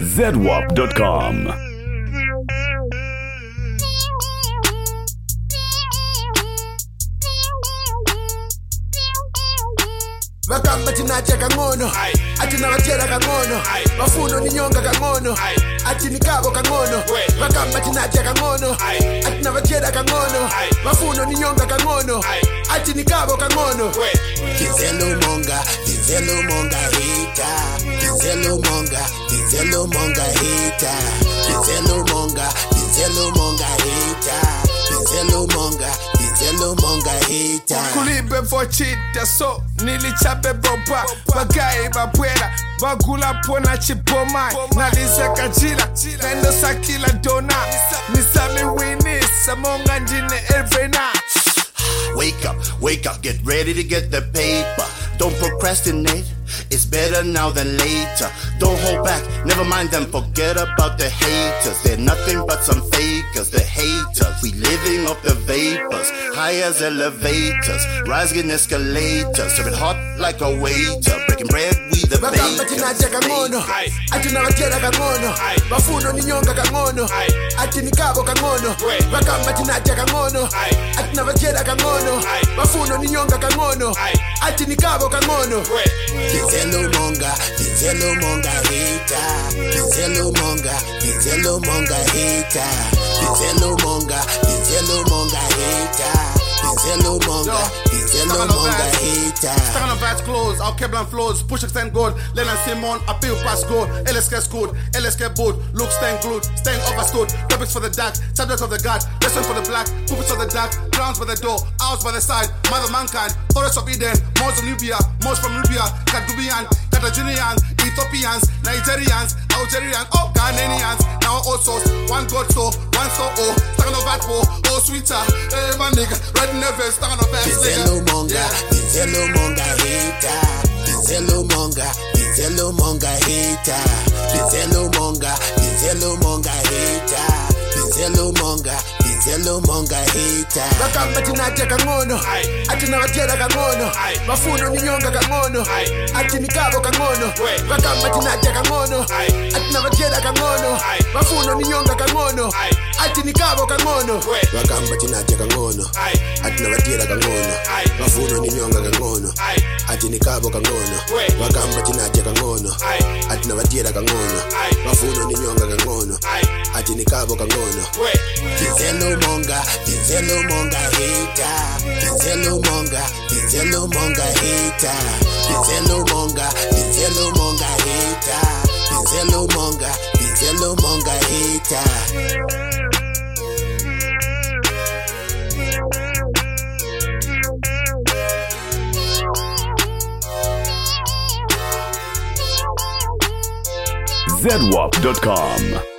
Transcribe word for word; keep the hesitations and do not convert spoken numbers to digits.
zedwap dot com. Bakamba tinacha kangono ati nawachera kangono mafuno ni nyonga kangono ati nikabo kangono bakamba tinacha kangono ati nawachera kangono mafuno ni nyonga kangono ati nikabo kangono Dizelo monga Dizelo monga hita Dizelo monga Dizelo monga hita Dizelo monga Dizelo monga hita Dizelo monga Dizelo monga hita Kulibe for chita so nilichape boba bagai babwela bagula pona chipoma naliza kajila nendo sakila dona nisame wini samonga ndine elvena. Wake up, wake up, get ready to get the paper. Don't procrastinate, it's better now than later. Don't hold back, never mind them, forget about the haters. They're nothing but some fakers, the haters. We living off the vapors, high as elevators, rising escalators, serving hot like a waiter, breaking bread we the bakamba tinacha kangono ati nawachera kangono mafuno ni nyonga kangono ati nikabo kangono bakamba tinacha kangono ati nawachera kangono mafuno ni nyonga kangono ati nikabo kangono Dizelo monga Dizelo monga hita Dizelo monga Dizelo monga hita Dizelo monga Dizelo monga hita Dizelo monga Dizelo monga hita Stand on vibes close, our Kevlar flows, push extend gold, Lennon Simon, appeal pass gold, L S K scored, L S K boot, look staying glued, staying overstood, topics for the dark, subjects of the God, lesson for the black, puppets of the dark, crowns by the door, owls by the side, mother mankind, forests of Eden, most of Libya, most from Libya, Kagubian, Carthaginians, Ethiopians, Nigerians, Algerians, oh Ghanaians, now all souls, one God so, one soul, oh, stand on bad for, oh sweeter, hey my nigga, red nervous, stand on bad Dizelo monga, Dizelo monga hita Dizelo monga, Dizelo monga hita Dizelo monga, Dizelo monga hita Dizelo monga, Dizelo monga hita bakamba tinacha kangono ati nawachera kangono mafuno ni nyonga kangono ati nikabo kangono bakamba tinacha kangono ati nawachera kangono mafuno ni nyonga kangono ati nikabo kangono bakamba tinacha kangono ati nawachera kangono mafuno ni nyonga kangono ati nikabo kangono bakamba tinacha kangono ati nawachera kangono mafuno ni nyonga kangono ati nikabo kangono Dizelo monga, Dizelo monga hita Dizelo monga, Dizelo monga hita Dizelo monga, Dizelo monga hita Dizelo monga, Dizelo monga hita zedwap dot com.